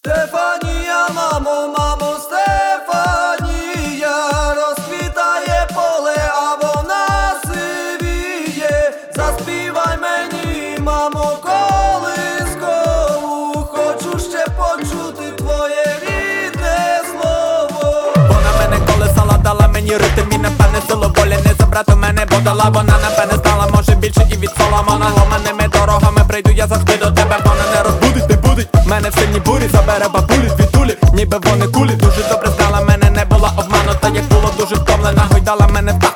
Стефанія, мамо, мамо, Стефанія, розквітає поле, а вона сивіє. Заспівай мені, мамо, колискову, хочу ще почути твоє рідне слово. Вона мене колесала, дала мені ритм і напевне силу волі не забрати мене, бо дала вона напевне знала, може більше і від Соломона. Ломаними дорогами прийду я завжди до тебе, вона не розбудить, не будить мене в сильній бурі, забере бабулі звідтулі, ніби вони кулі. Дуже добре знала мене, не була обманута, як було дуже втомлена, гойдала мене в так.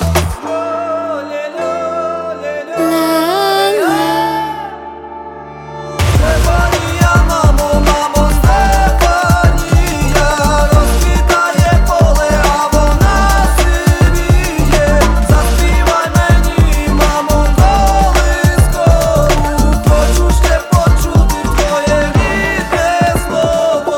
Стефанія, мамо, мамо, Стефанія, розквітає поле, а вона сивіє. Заспівай мені, мамо, колискову, хочу ще почути твоє рідне слово.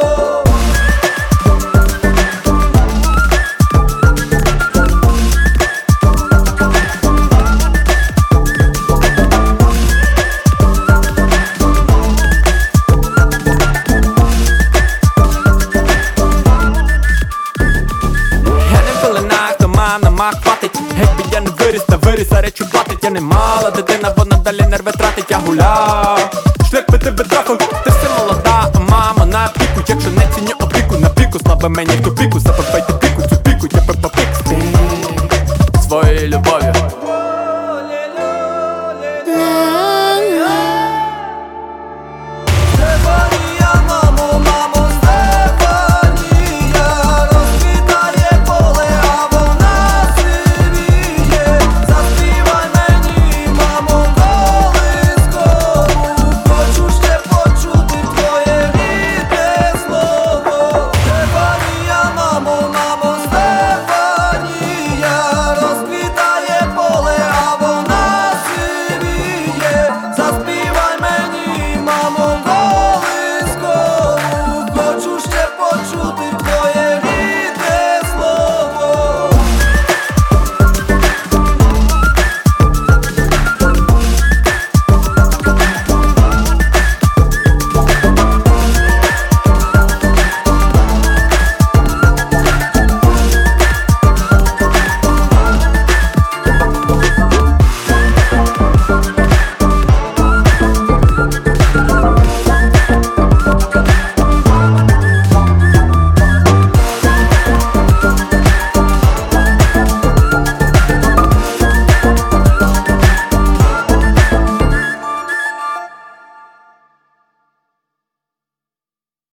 Я не пеленах, то мана мах хватить. Якби я не виріс, та виріс, а речі платить. Я не мала дитина, вона далі нерви тратить. Я гуляв, шлях би тебе трахав. Ти все молода, а мама на піку. Якщо не ціню опіку, на піку, слава мені в тупіку, забивайте